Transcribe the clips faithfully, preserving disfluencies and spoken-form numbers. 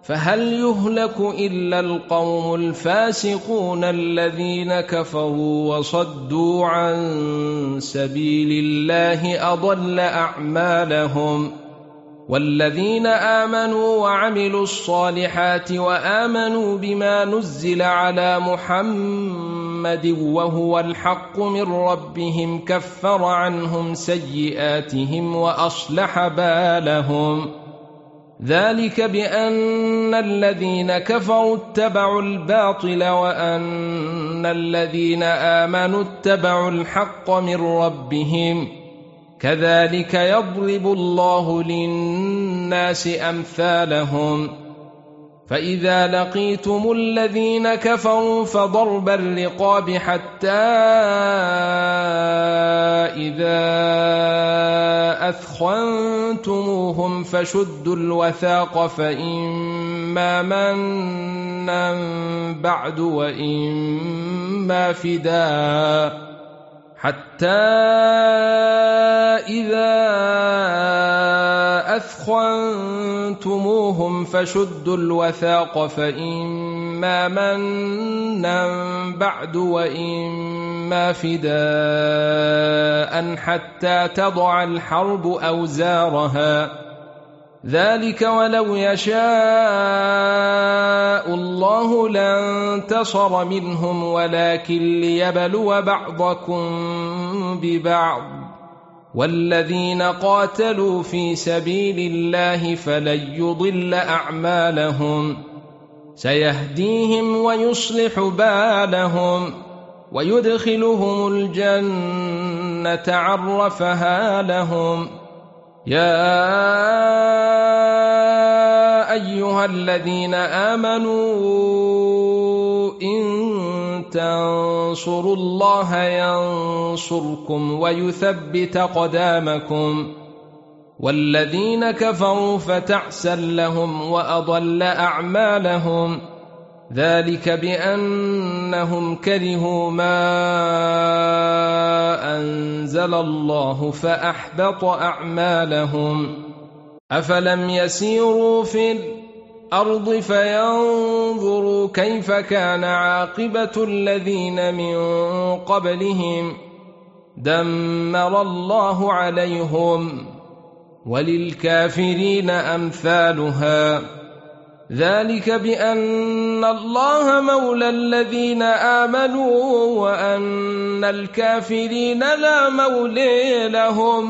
فهل يهلك إلا القوم الفاسقون الذين كفروا وصدوا عن سبيل الله أضل أعمالهم. والذين آمنوا وعملوا الصالحات وآمنوا بما نزل على محمد وهو الحق من ربهم كفر عنهم سيئاتهم وأصلح بالهم. ذلك بأن الذين كفروا اتبعوا الباطل وأن الذين آمنوا اتبعوا الحق من ربهم. كذلك يضرب الله للناس أمثالهم. فإذا لقيتم الذين كفروا فضرب الرقاب حتى إذا أثخنتموهم فشدوا الوثاق فإما منا بعد وإما فداء حتى إذا أثخنتموهم فشدوا الوثاق فإما منا بعد وإما فداء حتى تضع الحرب أوزارها. ذلك ولو يشاء الله لانتصر منهم ولكن ليبلو بعضكم ببعض. والذين قاتلوا في سبيل الله فلن يضل أعمالهم سيهديهم ويصلح بالهم ويدخلهم الجنة عرفها لهم. يا أيها الذين آمنوا إن تنصروا الله ينصركم ويثبت أقدامكم. والذين كفروا فتعسا لهم وأضل أعمالهم. ذلك بأنهم كرهوا ما أنزل الله فأحبط أعمالهم. أفلم يسيروا في الأرض فينظروا كيف كان عاقبة الذين من قبلهم دمر الله عليهم وللكافرين أمثالها. ذلك بأن الله مولى الذين آمنوا وأن الكافرين لا مولى لهم.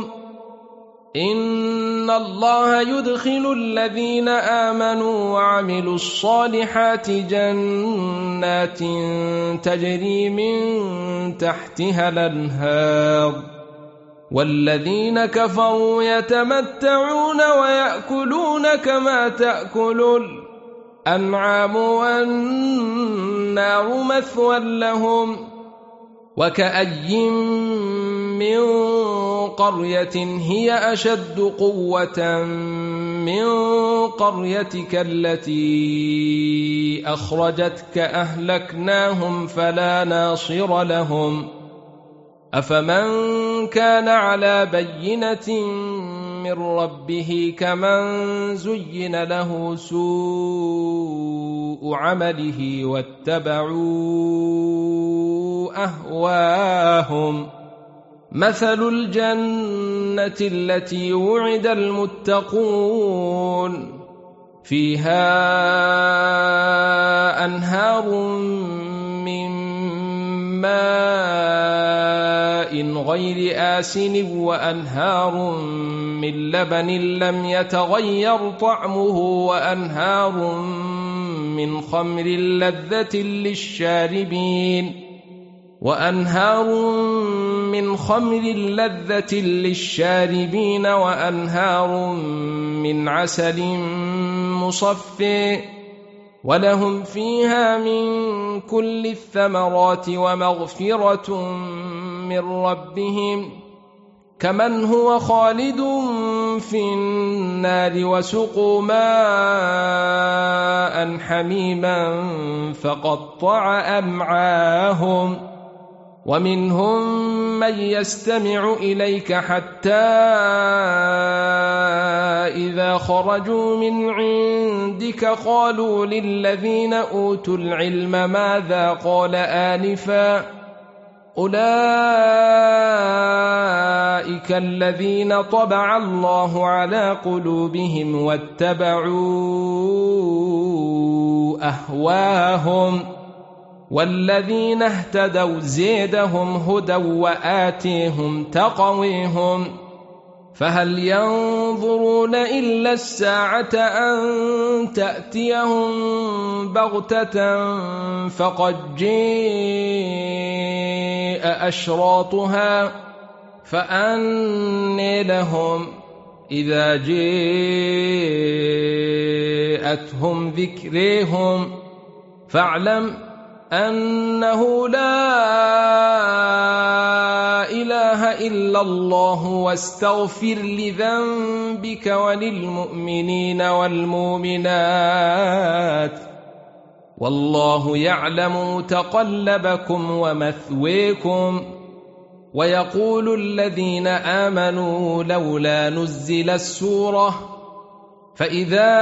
إن الله يدخل الذين آمنوا وعملوا الصالحات جنات تجري من تحتها الأنهار. والذين كفروا يتمتعون ويأكلون كما تأكل الأنعام والنار مثوى لهم. وكأي من قرية هي أشد قوة من قريتك التي أخرجتك أهلكناهم فلا ناصر لهم. أفمن كان على بينة من ربه كمن زين له سوء عمله واتبعوا أهواهم. مثل الجنة التي وعد المتقون فيها أنهار من ماء غير آسن وأنهار من لبن لم يتغير طعمه وأنهار من خمر لذة للشاربين وأنهار من خمر لذة للشاربين وأنهار من عسل مصفى ولهم فيها من كل الثمرات ومغفرة من ربهم كمن هو خالد في النار وسقوا ماء حميما فقطع أمعاهم. ومنهم من يستمع إليك حتى إذا خرجوا من عندك قالوا للذين أوتوا العلم ماذا قال آنفا أولئك الذين طبع الله على قلوبهم واتبعوا أهواهم والذين اهتدوا زيدهم هدى وآتيهم تقويهم فهل ينظرون إلا الساعة أن تأتيهم بغتة فقد جاء أشراطها فأنى لهم إذا جاءتهم ذكريهم فاعلم أنه لا إله إلا الله واستغفر لذنبك وللمؤمنين والمؤمنات والله يعلم متقلبكم ومثويكم ويقول الذين آمنوا لولا نزل السورة فإذا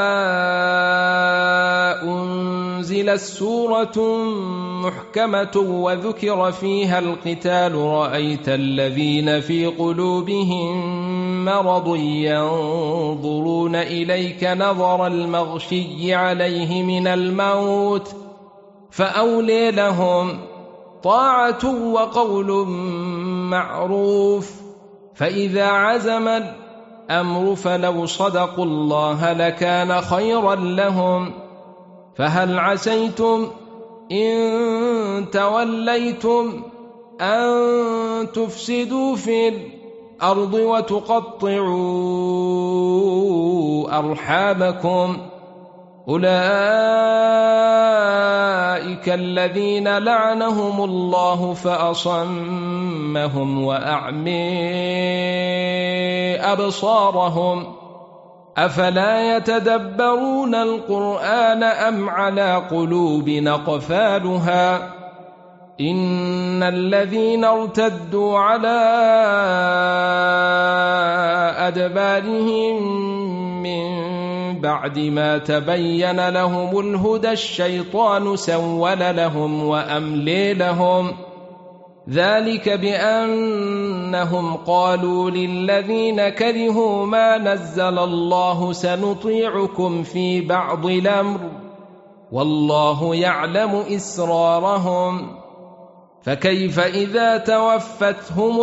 أنزلت سورة محكمة وذكر فيها القتال رأيت الذين في قلوبهم مرض ينظرون إليك نظر المغشي عليه من الموت فأولي لهم طاعة وقول معروف فإذا عزم الأمر فلو صدقوا الله لكان خيرا لهم فهل عسيتم إن توليتم أن تفسدوا في الأرض وتقطعوا أرحامكم أولئك الذين لعنهم الله فأصمهم وأعمي أبصارهم أفلا يتدبرون القرآن أم على قلوب أقفالها إن الذين ارتدوا على أدبارهم من بعد ما تبين لهم الهدى الشيطان سول لهم وأملي لهم ذلك بأنهم قالوا للذين كرهوا ما نزل الله سنطيعكم في بعض الأمر والله يعلم إسرارهم فكيف إذا توفتهم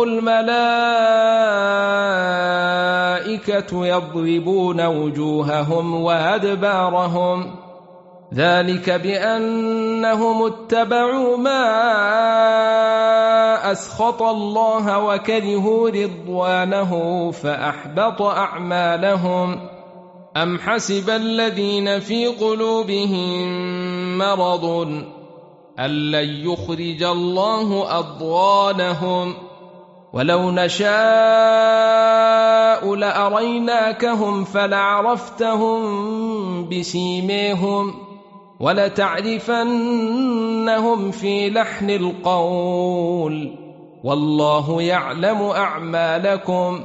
الملائكة يضربون وجوههم وأدبارهم ذلك بأنهم اتبعوا ما أسخط الله وكرهوا رضوانه فأحبط أعمالهم أم حسب الذين في قلوبهم مرض أن لن يخرج الله أضغانهم ولو نشاء لأريناكهم فلعرفتهم بسيميهم ولتعرفنهم في لحن القول والله يعلم أعمالكم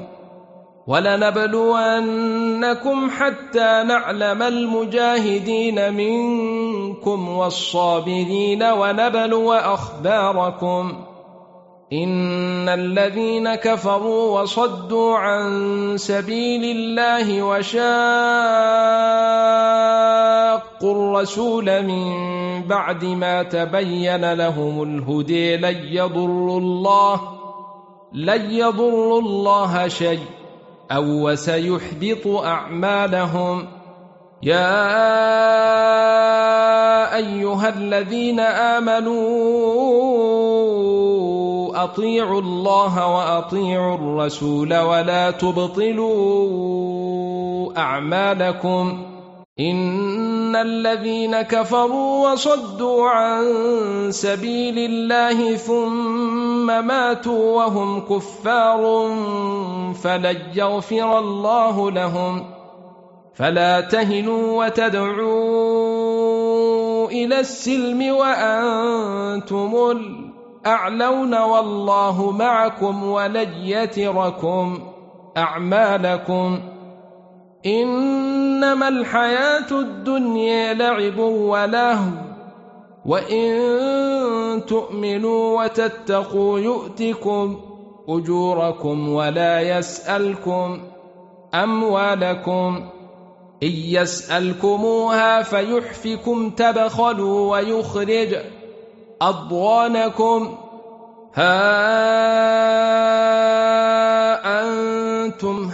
ولنبلونكم حتى نعلم المجاهدين منكم والصابرين ونبلو أخباركم إن الذين كفروا وصدوا عن سبيل الله وشاقوا الرسول من بعد ما تبين لهم الهدى لن يضروا الله لن يضروا الله شيئا أو وسيحبط أعمالهم يا أيها الذين آمنوا أطيعوا الله وأطيعوا الرسول ولا تبطلوا أعمالكم إن الذين كفروا وصدوا عن سبيل الله ثم ماتوا وهم كفار فلن يغفر الله لهم فلا تهنوا وتدعوا إلى السلم وأنتم الأعلون والله معكم ولن يتركم أعمالكم إنما الحياة الدنيا لعب ولهو وإن تؤمنوا وتتقوا يؤتكم أجوركم ولا يسألكم أموالكم إن يسألكموها فيحفكم تبخلوا ويخرج أضغانكم ها أنتم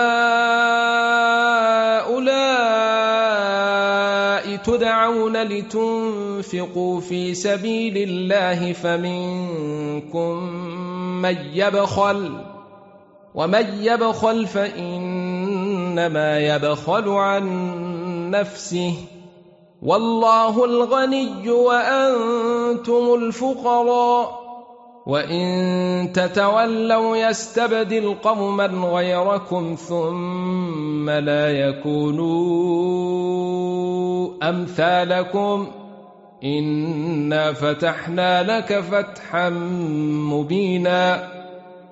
هؤلاء تدعون لتنفقوا في سبيل الله فمنكم من يبخل ومن يبخل فإنما يبخل عن نفسه والله الغني وأنتم الفقراء وإن تتولوا يستبدل قوما غيركم ثم لا يكونوا أمثالكم إنا فتحنا لك فتحا مبينا